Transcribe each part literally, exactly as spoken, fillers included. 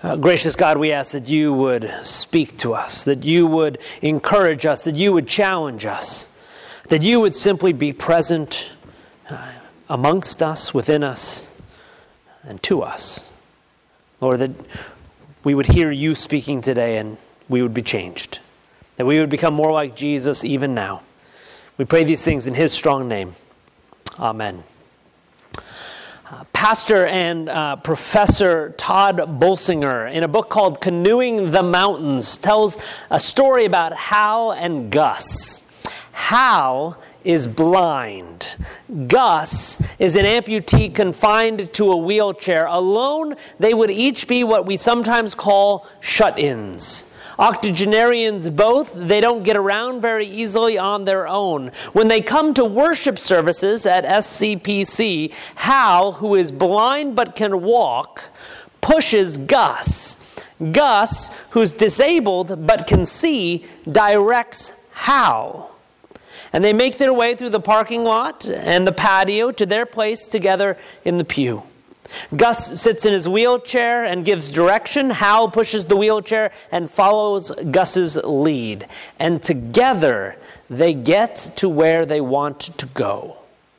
Uh, gracious God, we ask that you would speak to us, that you would encourage us, that you would challenge us, that you would simply be present uh, amongst us, within us, and to us. Lord, that we would hear you speaking today and we would be changed, that we would become more like Jesus even now. We pray these things in his strong name. Amen. Uh, Pastor and uh, Professor Todd Bolsinger, in a book called Canoeing the Mountains, tells a story about Hal and Gus. Hal is blind. Gus is an amputee confined to a wheelchair. Alone, they would each be what we sometimes call shut-ins. Octogenarians both, they don't get around very easily on their own. When they come to worship services at S C P C, Hal, who is blind but can walk, pushes Gus. Gus, who's disabled but can see, directs Hal. And they make their way through the parking lot and the patio to their place together in the pew. Gus sits in his wheelchair and gives direction. Hal pushes the wheelchair and follows Gus's lead. And together, they get to where they want to go.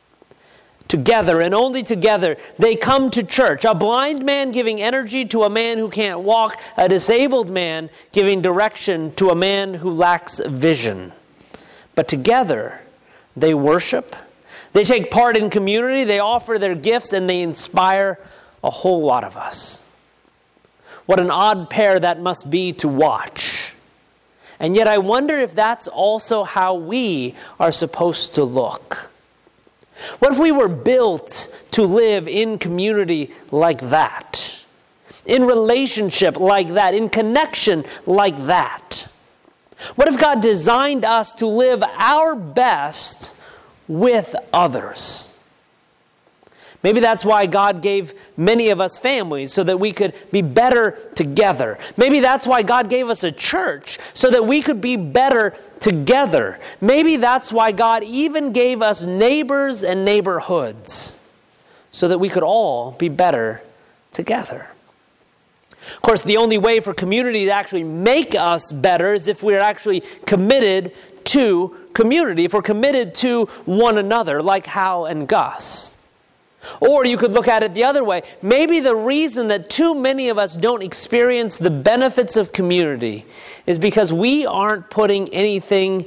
Together, and only together, they come to church. A blind man giving energy to a man who can't walk. A disabled man giving direction to a man who lacks vision. But together, they worship. They take part in community, they offer their gifts, and they inspire a whole lot of us. What an odd pair that must be to watch. And yet I wonder if that's also how we are supposed to look. What if we were built to live in community like that? In relationship like that? In connection like that? What if God designed us to live our best with others? Maybe that's why God gave many of us families, so that we could be better together. Maybe that's why God gave us a church, so that we could be better together. Maybe that's why God even gave us neighbors and neighborhoods, so that we could all be better together. Of course, the only way for community to actually make us better is if we're actually committed to community, if we're committed to one another, like Hal and Gus. Or you could look at it the other way. Maybe the reason that too many of us don't experience the benefits of community is because we aren't putting anything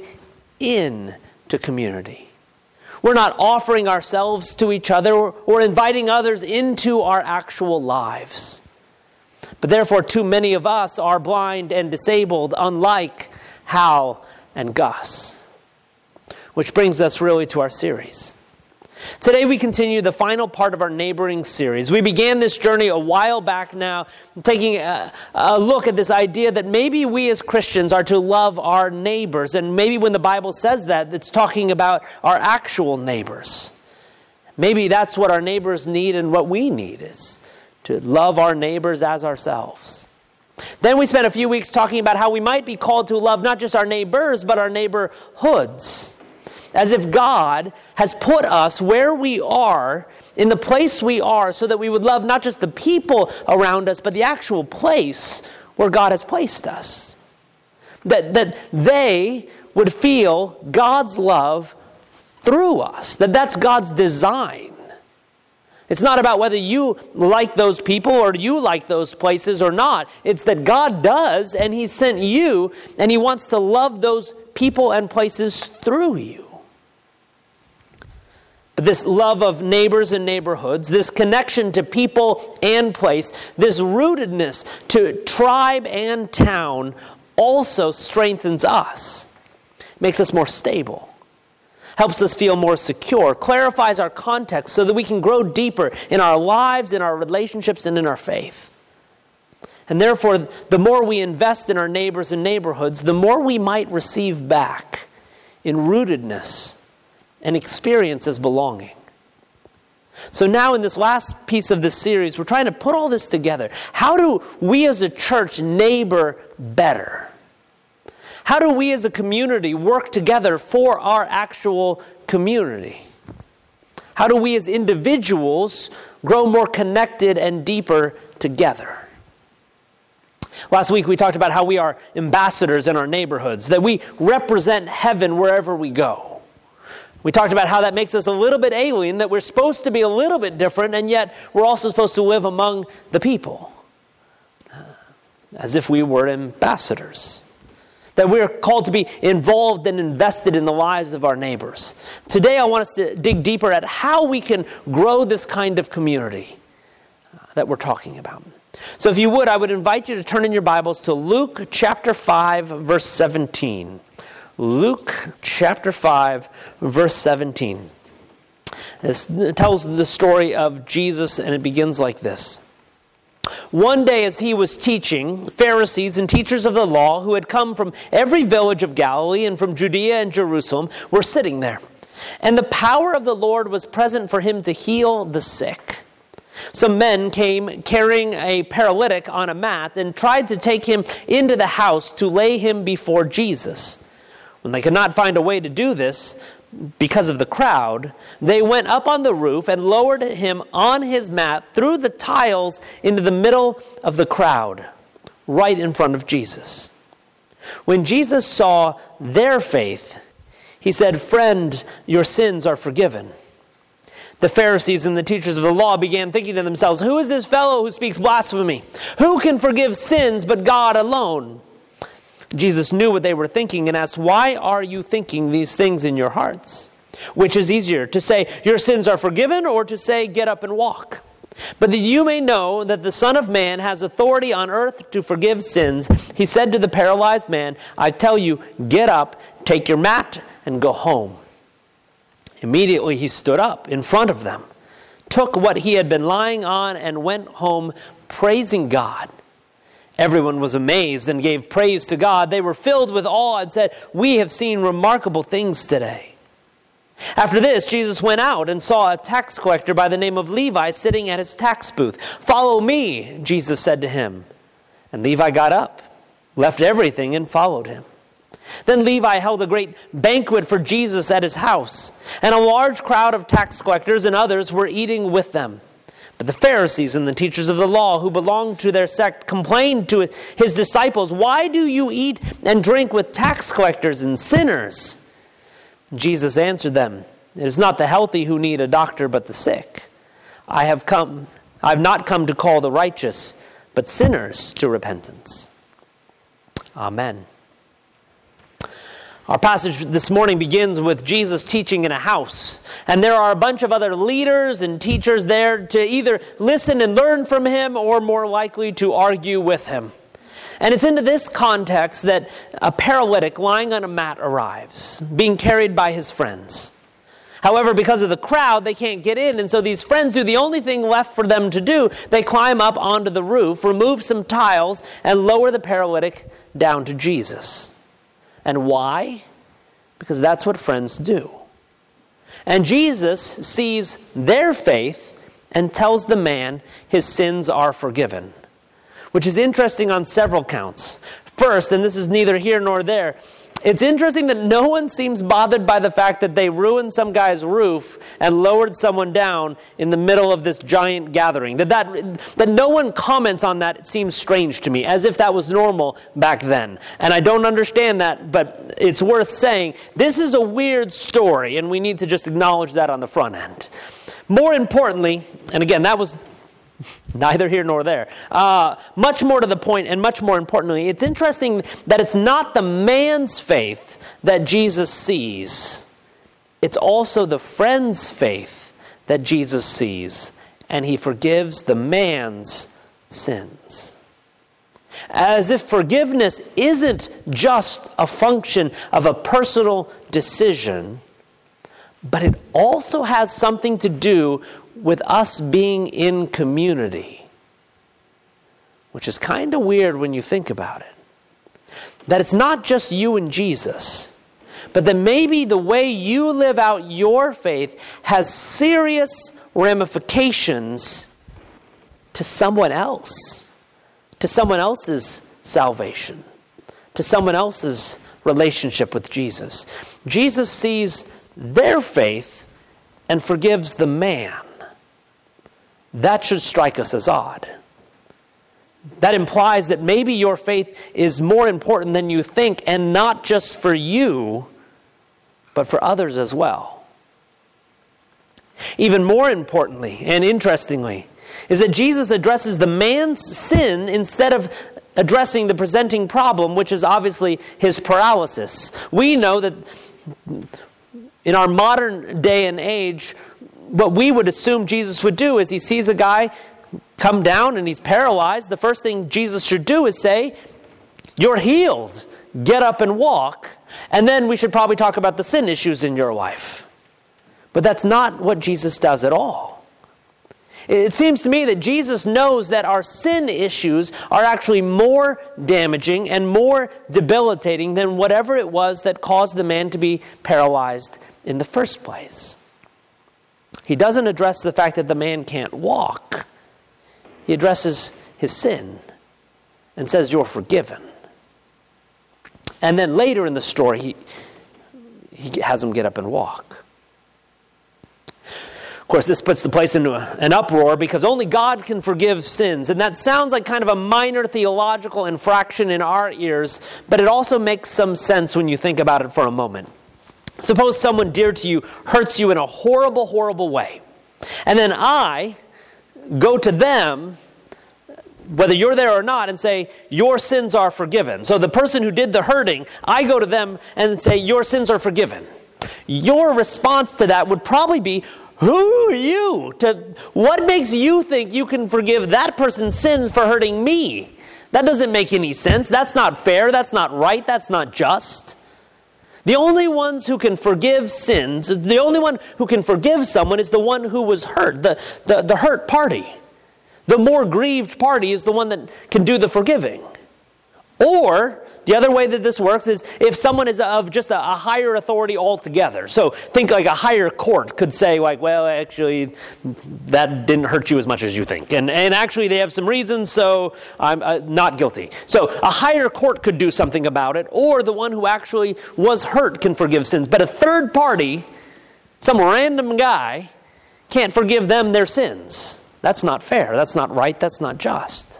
in to community. We're not offering ourselves to each other or, or inviting others into our actual lives. But therefore, too many of us are blind and disabled, unlike Hal and Gus. Which brings us really to our series. Today we continue the final part of our neighboring series. We began this journey a while back now, taking a, a look at this idea that maybe we as Christians are to love our neighbors. And maybe when the Bible says that, it's talking about our actual neighbors. Maybe that's what our neighbors need and what we need is to love our neighbors as ourselves. Then we spent a few weeks talking about how we might be called to love not just our neighbors, but our neighborhoods. As if God has put us where we are, in the place we are, so that we would love not just the people around us, but the actual place where God has placed us. That, that they would feel God's love through us. That that's God's design. It's not about whether you like those people or you like those places or not. It's that God does, and He sent you, and He wants to love those people and places through you. But this love of neighbors and neighborhoods, this connection to people and place, this rootedness to tribe and town also strengthens us, makes us more stable. Helps us feel more secure, clarifies our context so that we can grow deeper in our lives, in our relationships, and in our faith. And therefore, the more we invest in our neighbors and neighborhoods, the more we might receive back in rootedness and experience as belonging. So now in this last piece of this series, we're trying to put all this together. How do we as a church neighbor better? How do we as a community work together for our actual community? How do we as individuals grow more connected and deeper together? Last week we talked about how we are ambassadors in our neighborhoods, that we represent heaven wherever we go. We talked about how that makes us a little bit alien, that we're supposed to be a little bit different, and yet we're also supposed to live among the people, as if we were ambassadors. That we're called to be involved and invested in the lives of our neighbors. Today I want us to dig deeper at how we can grow this kind of community that we're talking about. So if you would, I would invite you to turn in your Bibles to Luke chapter five, verse seventeen. Luke chapter five, verse seventeen. This tells the story of Jesus, and it begins like this. One day as he was teaching, Pharisees and teachers of the law who had come from every village of Galilee and from Judea and Jerusalem were sitting there. And the power of the Lord was present for him to heal the sick. Some men came carrying a paralytic on a mat and tried to take him into the house to lay him before Jesus. When they could not find a way to do this, because of the crowd, they went up on the roof and lowered him on his mat through the tiles into the middle of the crowd, right in front of Jesus. When Jesus saw their faith, he said, "Friend, your sins are forgiven." The Pharisees and the teachers of the law began thinking to themselves, "Who is this fellow who speaks blasphemy? Who can forgive sins but God alone?" Jesus knew what they were thinking and asked, "Why are you thinking these things in your hearts? Which is easier, to say, 'Your sins are forgiven,' or to say, 'Get up and walk'? But that you may know that the Son of Man has authority on earth to forgive sins," he said to the paralyzed man, "I tell you, get up, take your mat, and go home." Immediately he stood up in front of them, took what he had been lying on, and went home praising God. Everyone was amazed and gave praise to God. They were filled with awe and said, "We have seen remarkable things today." After this, Jesus went out and saw a tax collector by the name of Levi sitting at his tax booth. "Follow me," Jesus said to him. And Levi got up, left everything, and followed him. Then Levi held a great banquet for Jesus at his house, and a large crowd of tax collectors and others were eating with them. But the Pharisees and the teachers of the law who belonged to their sect complained to his disciples, "Why do you eat and drink with tax collectors and sinners?" Jesus answered them, "It is not the healthy who need a doctor, but the sick. I have come, I have not come to call the righteous, but sinners to repentance." Amen. Our passage this morning begins with Jesus teaching in a house. And there are a bunch of other leaders and teachers there to either listen and learn from him or more likely to argue with him. And it's into this context that a paralytic lying on a mat arrives, being carried by his friends. However, because of the crowd, they can't get in. And so these friends do the only thing left for them to do. They climb up onto the roof, remove some tiles, and lower the paralytic down to Jesus. And why? Because that's what friends do. And Jesus sees their faith and tells the man his sins are forgiven, which is interesting on several counts. First, and this is neither here nor there, it's interesting that no one seems bothered by the fact that they ruined some guy's roof and lowered someone down in the middle of this giant gathering. That, that, that no one comments on that seems strange to me, as if that was normal back then. And I don't understand that, but it's worth saying. This is a weird story, and we need to just acknowledge that on the front end. More importantly, and again, that was neither here nor there. Uh, much more to the point, and much more importantly, it's interesting that it's not the man's faith that Jesus sees. It's also the friend's faith that Jesus sees, and he forgives the man's sins. As if forgiveness isn't just a function of a personal decision, but it also has something to do with us being in community, which is kind of weird when you think about it. That it's not just you and Jesus, but that maybe the way you live out your faith has serious ramifications to someone else, to someone else's salvation, to someone else's relationship with Jesus. Jesus sees their faith and forgives the man. That should strike us as odd. That implies that maybe your faith is more important than you think, and not just for you, but for others as well. Even more importantly and interestingly is that Jesus addresses the man's sin instead of addressing the presenting problem, which is obviously his paralysis. We know that in our modern day and age, what we would assume Jesus would do is he sees a guy come down and he's paralyzed. The first thing Jesus should do is say, "You're healed. Get up and walk." And then we should probably talk about the sin issues in your life. But that's not what Jesus does at all. It seems to me that Jesus knows that our sin issues are actually more damaging and more debilitating than whatever it was that caused the man to be paralyzed in the first place. He doesn't address the fact that the man can't walk. He addresses his sin and says, "You're forgiven." And then later in the story, he, he has him get up and walk. Of course, this puts the place into a, an uproar because only God can forgive sins. And that sounds like kind of a minor theological infraction in our ears, but it also makes some sense when you think about it for a moment. Suppose someone dear to you hurts you in a horrible, horrible way. And then I go to them, whether you're there or not, and say, "Your sins are forgiven." So the person who did the hurting, I go to them and say, "Your sins are forgiven." Your response to that would probably be, "Who are you? To, what makes you think you can forgive that person's sins for hurting me? That doesn't make any sense. That's not fair. That's not right. That's not just." The only ones who can forgive sins, the only one who can forgive someone is the one who was hurt, the, the, the hurt party. The more grieved party is the one that can do the forgiving. Or, the other way that this works is if someone is of just a, a higher authority altogether. So think like a higher court could say, like, "Well, actually, that didn't hurt you as much as you think. And, and actually, they have some reasons, so I'm uh, not guilty." So a higher court could do something about it, or the one who actually was hurt can forgive sins. But a third party, some random guy, can't forgive them their sins. That's not fair. That's not right. That's not just.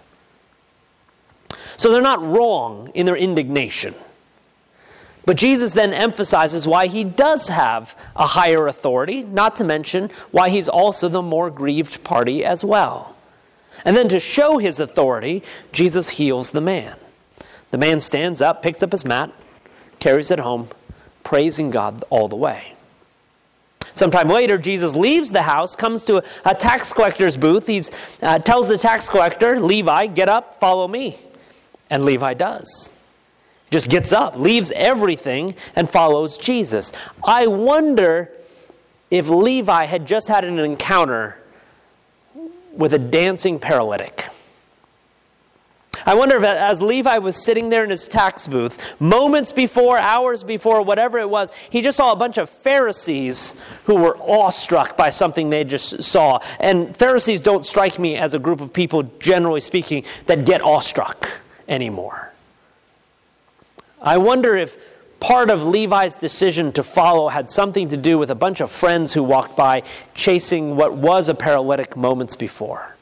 So they're not wrong in their indignation. But Jesus then emphasizes why he does have a higher authority, not to mention why he's also the more grieved party as well. And then to show his authority, Jesus heals the man. The man stands up, picks up his mat, carries it home, praising God all the way. Sometime later, Jesus leaves the house, comes to a, a tax collector's booth. He uh, tells the tax collector, "Levi, get up, follow me." And Levi does. Just gets up, leaves everything, and follows Jesus. I wonder if Levi had just had an encounter with a dancing paralytic. I wonder if as Levi was sitting there in his tax booth, moments before, hours before, whatever it was, he just saw a bunch of Pharisees who were awestruck by something they just saw. And Pharisees don't strike me as a group of people, generally speaking, that get awestruck anymore. I wonder if part of Levi's decision to follow had something to do with a bunch of friends who walked by chasing what was a paralytic moments before.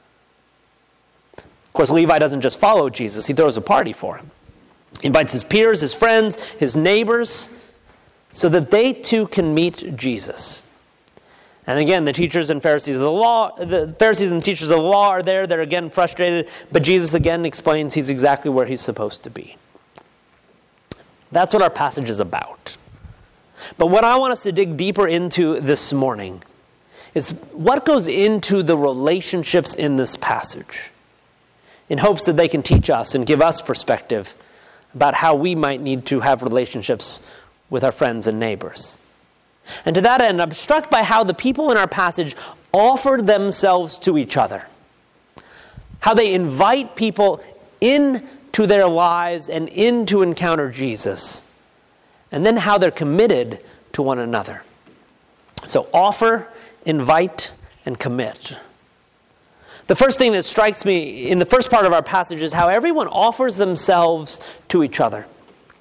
Of course, Levi doesn't just follow Jesus, he throws a party for him. He invites his peers, his friends, his neighbors, so that they too can meet Jesus. And again, the teachers and Pharisees of the law, the Pharisees and the teachers of the law are there. They're again frustrated, but Jesus again explains he's exactly where he's supposed to be. That's what our passage is about. But what I want us to dig deeper into this morning is what goes into the relationships in this passage, in hopes that they can teach us and give us perspective about how we might need to have relationships with our friends and neighbors. And to that end, I'm struck by how the people in our passage offer themselves to each other. How they invite people into their lives and in to encounter Jesus. And then how they're committed to one another. So offer, invite, and commit. The first thing that strikes me in the first part of our passage is how everyone offers themselves to each other.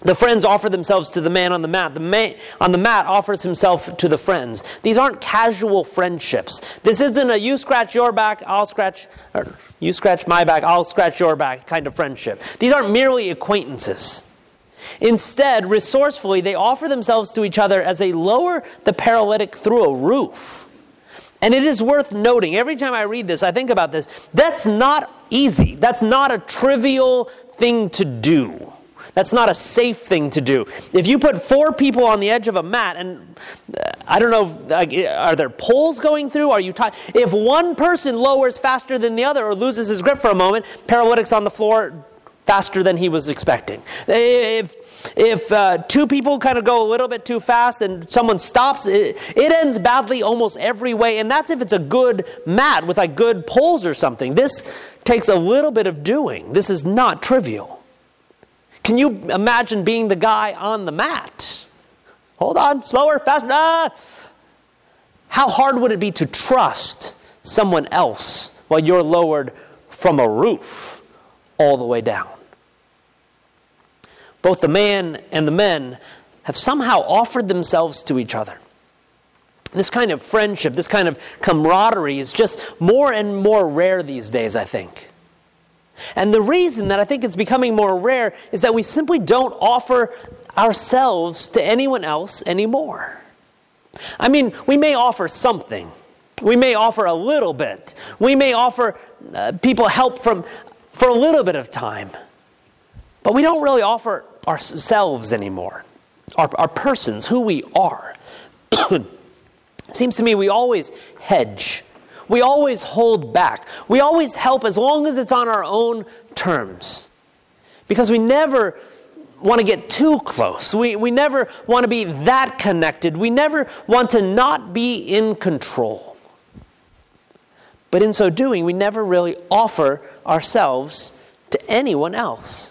The friends offer themselves to the man on the mat. The man on the mat offers himself to the friends. These aren't casual friendships. This isn't a you scratch your back, I'll scratch, or you scratch my back, I'll scratch your back kind of friendship. These aren't merely acquaintances. Instead, resourcefully, they offer themselves to each other as they lower the paralytic through a roof. And it is worth noting, every time I read this, I think about this, that's not easy. That's not a trivial thing to do. That's not a safe thing to do. If you put four people on the edge of a mat, and uh, I don't know, like, are there poles going through? Are you tied? If one person lowers faster than the other or loses his grip for a moment, paralytic's on the floor faster than he was expecting. If if uh, two people kind of go a little bit too fast and someone stops, it, it ends badly almost every way. And that's if it's a good mat with like good poles or something. This takes a little bit of doing. This is not trivial. Can you imagine being the guy on the mat? Hold on, slower, faster. Ah! How hard would it be to trust someone else while you're lowered from a roof all the way down? Both the man and the men have somehow offered themselves to each other. This kind of friendship, this kind of camaraderie is just more and more rare these days, I think. And the reason that I think it's becoming more rare is that we simply don't offer ourselves to anyone else anymore. I mean, we may offer something. We may offer a little bit. We may offer uh, people help from for a little bit of time. But we don't really offer ourselves anymore. Our, our persons, who we are. It seems to me we always hedge. We always hold back. We always help as long as it's on our own terms. Because we never want to get too close. We, we never want to be that connected. We never want to not be in control. But in so doing, we never really offer ourselves to anyone else.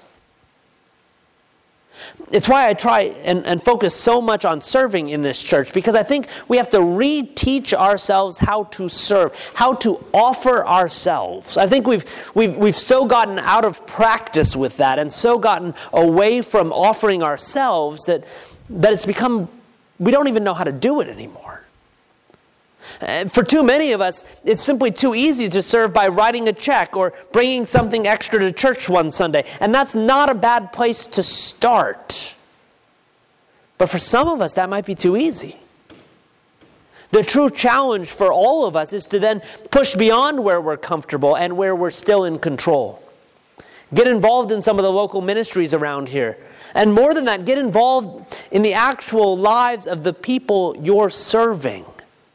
It's why I try and, and focus so much on serving in this church, because I think we have to reteach ourselves how to serve, how to offer ourselves. I think we've we've we've so gotten out of practice with that and so gotten away from offering ourselves that that it's become, we don't even know how to do it anymore. And for too many of us, it's simply too easy to serve by writing a check or bringing something extra to church one Sunday. And that's not a bad place to start. But for some of us, that might be too easy. The true challenge for all of us is to then push beyond where we're comfortable and where we're still in control. Get involved in some of the local ministries around here. And more than that, get involved in the actual lives of the people you're serving.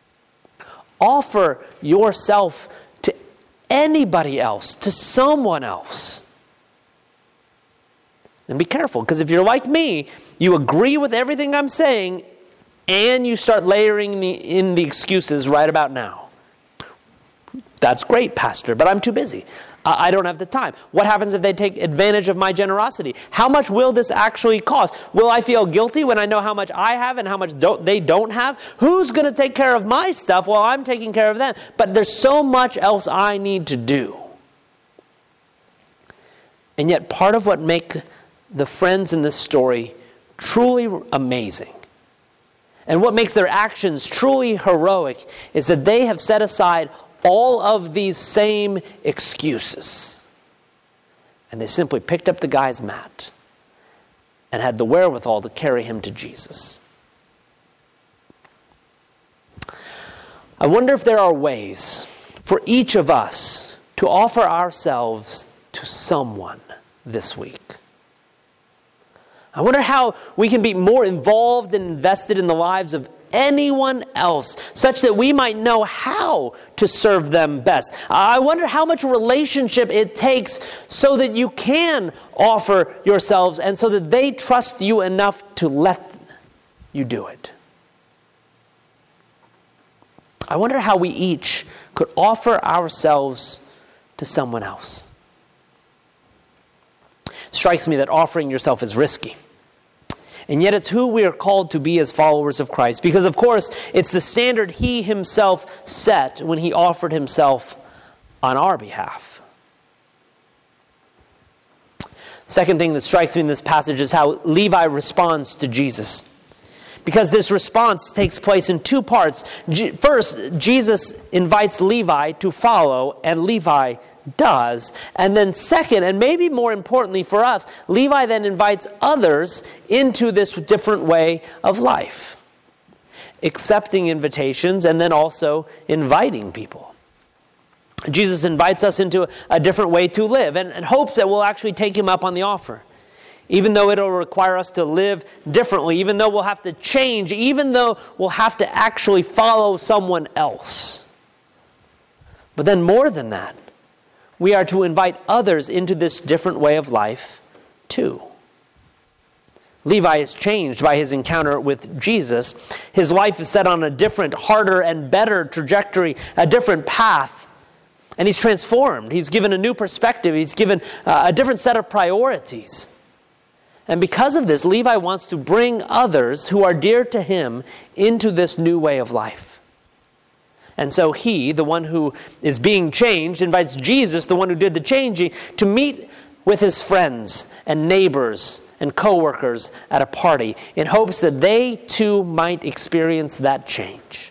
Offer yourself to anybody else, to someone else. And be careful, because if you're like me, you agree with everything I'm saying, and you start layering the, in the excuses right about now. That's great, Pastor, but I'm too busy. I don't have the time. What happens if they take advantage of my generosity? How much will this actually cost? Will I feel guilty when I know how much I have and how much don't, they don't have? Who's going to take care of my stuff while I'm taking care of them? But there's so much else I need to do. And yet part of what makes the friends in this story truly amazing, and what makes their actions truly heroic, is that they have set aside all of these same excuses. And they simply picked up the guy's mat and had the wherewithal to carry him to Jesus. I wonder if there are ways for each of us to offer ourselves to someone this week. I wonder how we can be more involved and invested in the lives of anyone else, such that we might know how to serve them best. I wonder how much relationship it takes so that you can offer yourselves and so that they trust you enough to let you do it. I wonder how we each could offer ourselves to someone else. It strikes me that offering yourself is risky. And yet it's who we are called to be as followers of Christ. Because, of course, it's the standard he himself set when he offered himself on our behalf. Second thing that strikes me in this passage is how Levi responds to Jesus. Because this response takes place in two parts. First, Jesus invites Levi to follow, and Levi does. And then second, and maybe more importantly for us, Levi then invites others into this different way of life. Accepting invitations and then also inviting people. Jesus invites us into a different way to live and, and hopes that we'll actually take him up on the offer. Even though it'll require us to live differently, even though we'll have to change, even though we'll have to actually follow someone else. But then more than that, we are to invite others into this different way of life too. Levi is changed by his encounter with Jesus. His life is set on a different, harder, and better trajectory, a different path. And he's transformed. He's given a new perspective. He's given uh, a different set of priorities. And because of this, Levi wants to bring others who are dear to him into this new way of life. And so he, the one who is being changed, invites Jesus, the one who did the changing, to meet with his friends and neighbors and co-workers at a party in hopes that they too might experience that change.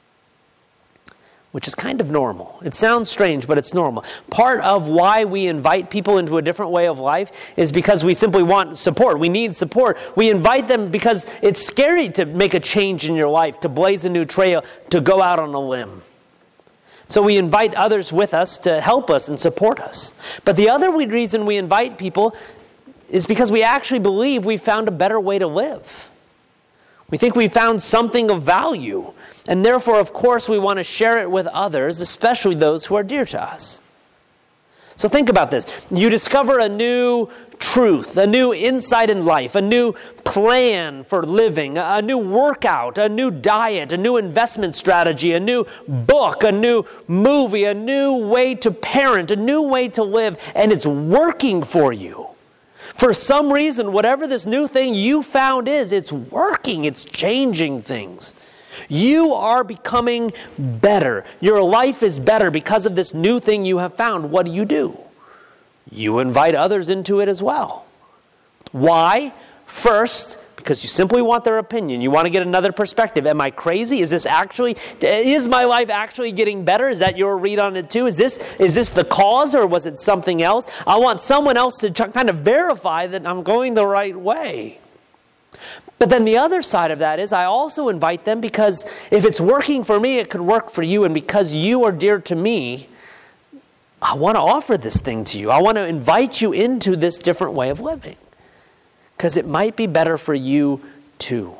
Which is kind of normal. It sounds strange, but it's normal. Part of why we invite people into a different way of life is because we simply want support. We need support. We invite them because it's scary to make a change in your life, to blaze a new trail, to go out on a limb. So we invite others with us to help us and support us. But the other reason we invite people is because we actually believe we found a better way to live. We think we found something of value. And therefore, of course, we want to share it with others, especially those who are dear to us. So think about this. You discover a new truth, a new insight in life, a new plan for living, a new workout, a new diet, a new investment strategy, a new book, a new movie, a new way to parent, a new way to live, and it's working for you. For some reason, whatever this new thing you found is, it's working, it's changing things. You are becoming better. Your life is better because of this new thing you have found. What do you do? You invite others into it as well. Why? First, because you simply want their opinion. You want to get another perspective. Am I crazy? Is this actually, is my life actually getting better? Is that your read on it too? Is this, is this the cause or was it something else? I want someone else to kind of verify that I'm going the right way. But then the other side of that is I also invite them because if it's working for me, it could work for you. And because you are dear to me, I want to offer this thing to you. I want to invite you into this different way of living. Because it might be better for you too.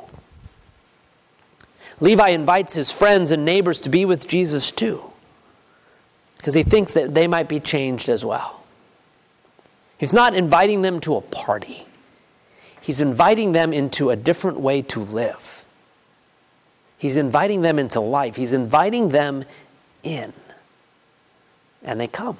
Levi invites his friends and neighbors to be with Jesus too. Because he thinks that they might be changed as well. He's not inviting them to a party. He's inviting them into a different way to live. He's inviting them into life. He's inviting them in. And they come.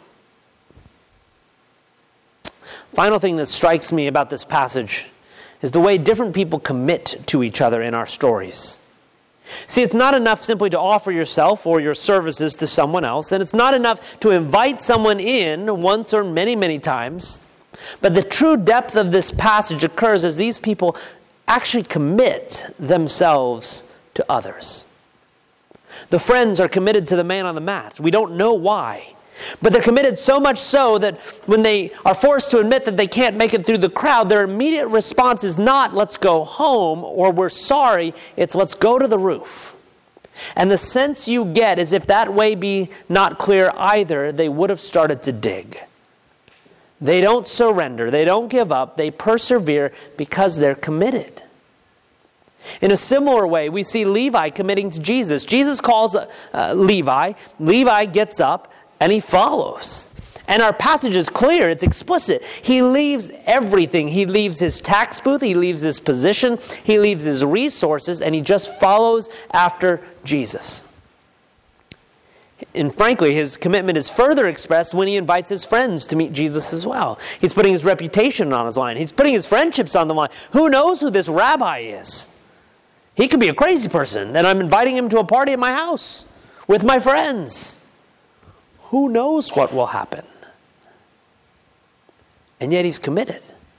Final thing that strikes me about this passage is the way different people commit to each other in our stories. See, it's not enough simply to offer yourself or your services to someone else, and it's not enough to invite someone in once or many, many times. But the true depth of this passage occurs as these people actually commit themselves to others. The friends are committed to the man on the mat. We don't know why. But they're committed so much so that when they are forced to admit that they can't make it through the crowd, their immediate response is not, let's go home, or we're sorry. It's, let's go to the roof. And the sense you get is if that way be not clear either, they would have started to dig. They don't surrender. They don't give up. They persevere because they're committed. In a similar way, we see Levi committing to Jesus. Jesus calls uh, Levi. Levi gets up and he follows. And our passage is clear. It's explicit. He leaves everything. He leaves his tax booth. He leaves his position. He leaves his resources. And he just follows after Jesus. And frankly, his commitment is further expressed when he invites his friends to meet Jesus as well. He's putting his reputation on his line. He's putting his friendships on the line. Who knows who this rabbi is? He could be a crazy person, and I'm inviting him to a party at my house with my friends. Who knows what will happen? And yet he's committed.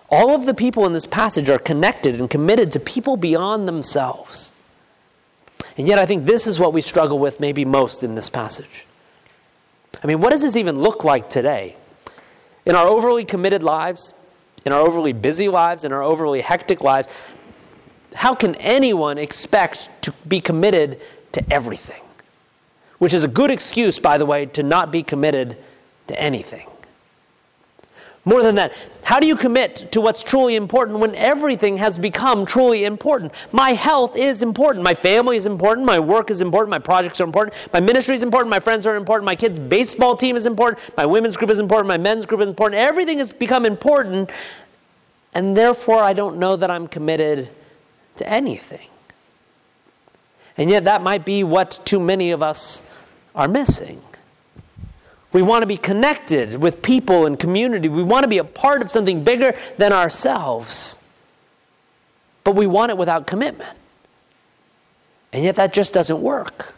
All of the people in this passage are connected and committed to people beyond themselves. And yet I think this is what we struggle with maybe most in this passage. I mean, what does this even look like today? In our overly committed lives, in our overly busy lives, in our overly hectic lives, how can anyone expect to be committed to everything? Which is a good excuse, by the way, to not be committed to anything. More than that, how do you commit to what's truly important when everything has become truly important? My health is important. My family is important. My work is important. My projects are important. My ministry is important. My friends are important. My kids' baseball team is important. My women's group is important. My men's group is important. Everything has become important, and therefore I don't know that I'm committed to anything. And yet that might be what too many of us are missing. We want to be connected with people and community. We want to be a part of something bigger than ourselves. But we want it without commitment. And yet that just doesn't work.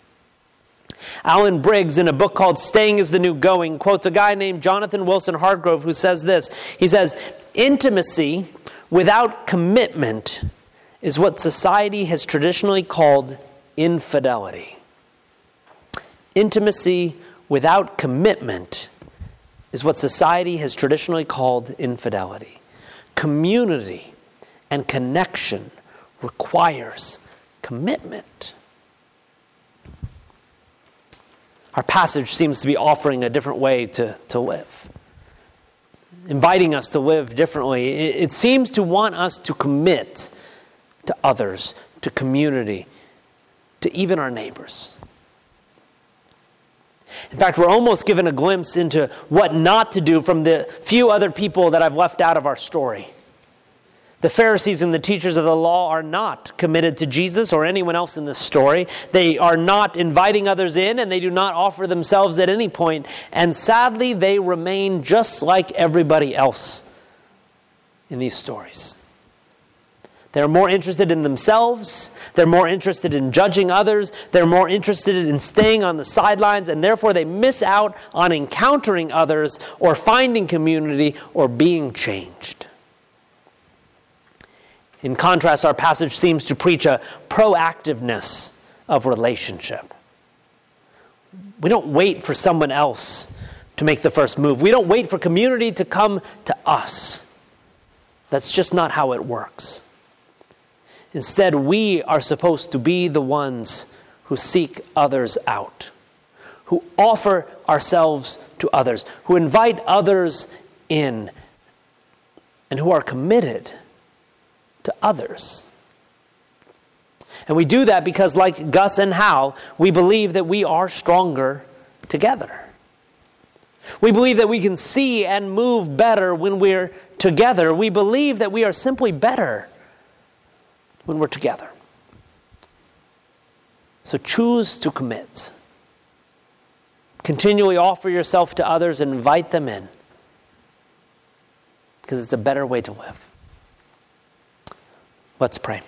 Alan Briggs, in a book called Staying is the New Going, quotes a guy named Jonathan Wilson Hargrove who says this. He says, "Intimacy without commitment is what society has traditionally called infidelity." Intimacy without commitment is what society has traditionally called infidelity. Community and connection requires commitment. Our passage seems to be offering a different way to, to live, inviting us to live differently. It, it seems to want us to commit to others, to community, to even our neighbors. In fact, we're almost given a glimpse into what not to do from the few other people that I've left out of our story. The Pharisees and the teachers of the law are not committed to Jesus or anyone else in this story. They are not inviting others in, and they do not offer themselves at any point. And sadly, they remain just like everybody else in these stories. They're more interested in themselves. They're more interested in judging others. They're more interested in staying on the sidelines, and therefore they miss out on encountering others or finding community or being changed. In contrast, our passage seems to preach a proactiveness of relationship. We don't wait for someone else to make the first move. We don't wait for community to come to us. That's just not how it works. Instead, we are supposed to be the ones who seek others out, who offer ourselves to others, who invite others in, and who are committed to others. And we do that because, like Gus and Hal, we believe that we are stronger together. We believe that we can see and move better when we're together. We believe that we are simply better when we're together. So choose to commit. Continually offer yourself to others and invite them in, because it's a better way to live. Let's pray.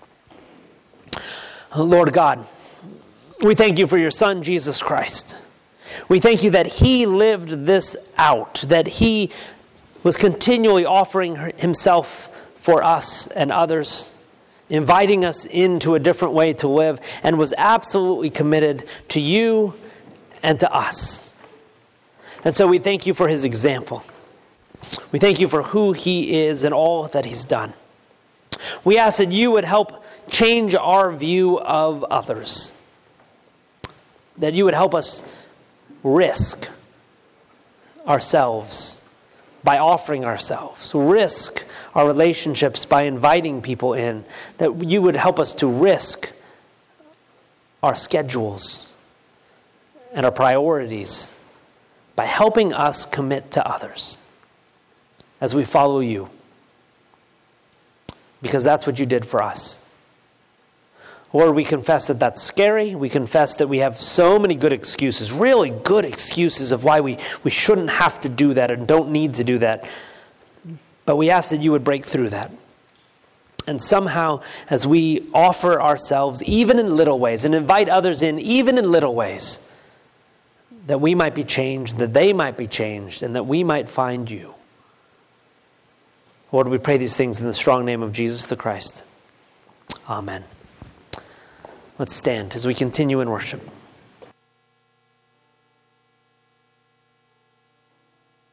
Lord God, we thank you for your Son, Jesus Christ. We thank you that he lived this out, that he was continually offering himself for us and others, inviting us into a different way to live, and was absolutely committed to you and to us. And so we thank you for his example. We thank you for who he is and all that he's done. We ask that you would help change our view of others, that you would help us risk ourselves by offering ourselves, risk our relationships by inviting people in, that you would help us to risk our schedules and our priorities by helping us commit to others as we follow you, because that's what you did for us. Lord, we confess that that's scary. We confess that we have so many good excuses, really good excuses of why we, we shouldn't have to do that and don't need to do that. But we ask that you would break through that. And somehow, as we offer ourselves, even in little ways, and invite others in, even in little ways, that we might be changed, that they might be changed, and that we might find you. Lord, we pray these things in the strong name of Jesus the Christ. Amen. Let's stand as we continue in worship.